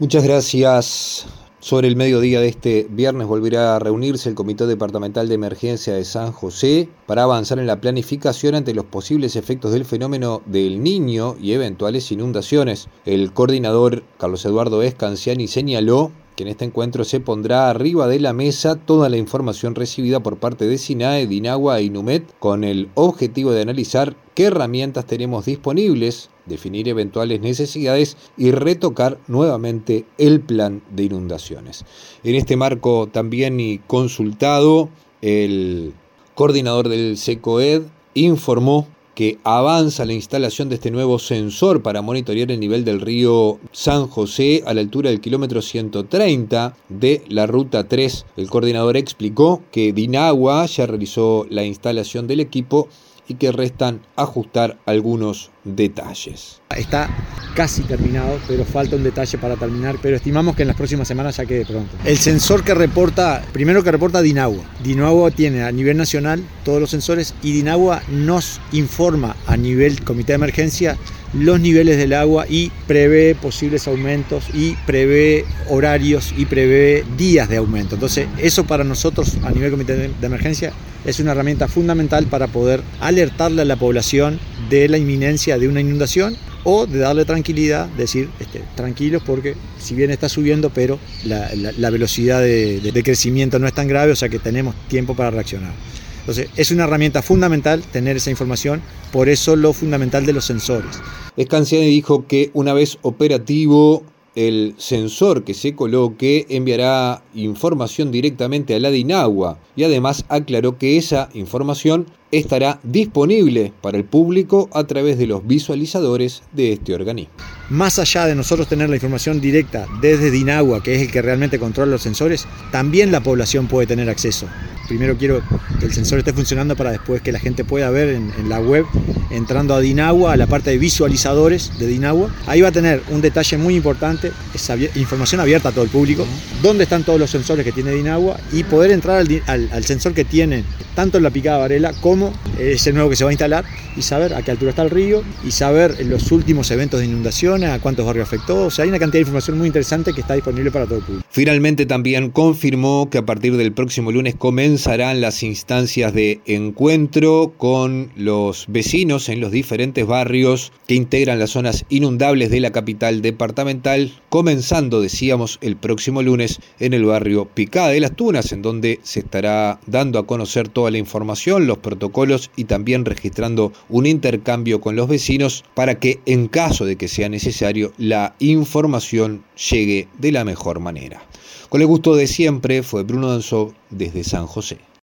Muchas gracias. Sobre el mediodía de este viernes volverá a reunirse el Comité Departamental de Emergencia de San José para avanzar en la planificación ante los posibles efectos del fenómeno del Niño y eventuales inundaciones. El coordinador Carlos Eduardo Escanciani señaló que en este encuentro se pondrá arriba de la mesa toda la información recibida por parte de SINAE, DINAGUA e INUMED con el objetivo de analizar qué herramientas tenemos disponibles, definir eventuales necesidades y retocar nuevamente el plan de inundaciones. En este marco también y consultado, el coordinador del SECOED informó que avanza la instalación de este nuevo sensor para monitorear el nivel del río San José a la altura del kilómetro 130 de la ruta 3. El coordinador explicó que DINAGUA ya realizó la instalación del equipo y que restan ajustar algunos detalles. Está casi terminado, pero falta un detalle para terminar, pero estimamos que en las próximas semanas ya quede pronto. El sensor que reporta DINAGUA. DINAGUA tiene a nivel nacional todos los sensores y DINAGUA nos informa a nivel comité de emergencia los niveles del agua y prevé posibles aumentos y prevé horarios y prevé días de aumento. Entonces eso para nosotros a nivel comité de emergencia es una herramienta fundamental para poder alertarle a la población de la inminencia de una inundación o de darle tranquilidad, decir tranquilos porque si bien está subiendo, pero la velocidad de crecimiento no es tan grave, o sea que tenemos tiempo para reaccionar. Entonces es una herramienta fundamental tener esa información, por eso lo fundamental de los sensores. Escanciani dijo que una vez operativo el sensor que se coloque enviará información directamente a la DINAGUA y además aclaró que esa información estará disponible para el público a través de los visualizadores de este organismo. Más allá de nosotros tener la información directa desde DINAGUA, que es el que realmente controla los sensores, también la población puede tener acceso. Primero quiero que el sensor esté funcionando para después que la gente pueda ver en la web, entrando a DINAGUA, a la parte de visualizadores de DINAGUA. Ahí va a tener un detalle muy importante, es información abierta a todo el público, dónde están todos los sensores que tiene DINAGUA y poder entrar al sensor que tiene tanto en la picada Varela como ese nuevo que se va a instalar y saber a qué altura está el río y saber los últimos eventos de inundaciones, a cuántos barrios afectó. O sea, hay una cantidad de información muy interesante que está disponible para todo el público. Finalmente también confirmó que a partir del próximo lunes comenzarán las instancias de encuentro con los vecinos en los diferentes barrios que integran las zonas inundables de la capital departamental, comenzando, decíamos, el próximo lunes en el barrio Picada de las Tunas, en donde se estará dando a conocer toda la información, los protocolos y también registrando un intercambio con los vecinos para que en caso de que sea necesario la información llegue de la mejor manera. Con el gusto de siempre, fue Bruno Danzó desde San José.